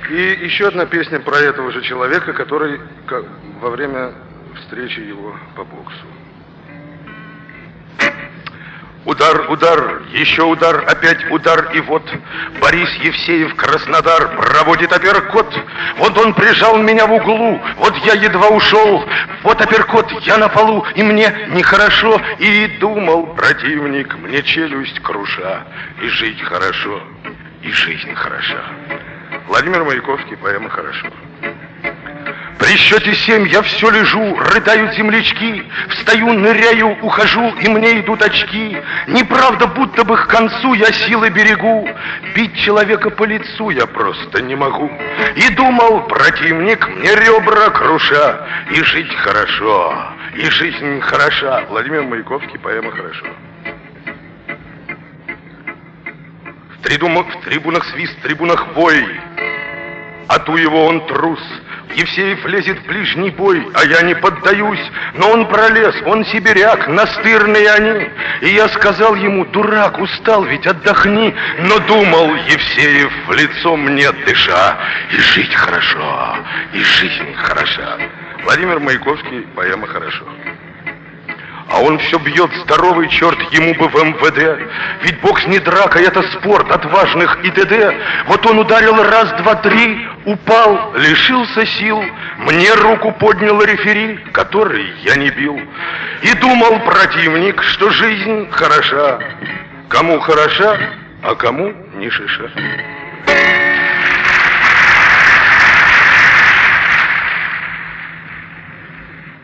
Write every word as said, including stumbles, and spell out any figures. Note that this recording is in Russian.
И еще одна песня про этого же человека, который во время встречи его по боксу. Удар, удар, еще удар, опять удар, и вот Борис Евсеев, Краснодар, проводит апперкот. Вот он прижал меня в углу, вот я едва ушел, вот апперкот, я на полу, и мне нехорошо. И думал противник, мне челюсть круша, и жить хорошо, и жизнь хороша. Владимир Маяковский, поэма «Хорошо». При счете семь я все лежу, рыдают землячки, встаю, ныряю, ухожу, и мне идут очки. Неправда, будто бы к концу я силы берегу, бить человека по лицу я просто не могу. И думал противник, мне ребра круша, и жить хорошо, и жизнь хороша. Владимир Маяковский, поэма «Хорошо». В трибунах, в трибунах свист, в трибунах вой, а ту его он трус. Евсеев лезет в ближний бой, а я не поддаюсь. Но он пролез, он сибиряк, настырные они. И я сказал ему: дурак, устал ведь, отдохни. Но думал Евсеев в лицо мне дыша, и жить хорошо, и жизнь хороша. Владимир Маяковский, поэма «Хорошо». А он все бьет, здоровый черт, ему бы в эм вэ дэ. Ведь бокс не драка, это спорт отважных и т.д. Вот он ударил раз, два, три, упал, лишился сил. Мне руку поднял рефери, который я не бил. И думал противник, что жизнь хороша. Кому хороша, а кому ни шиша.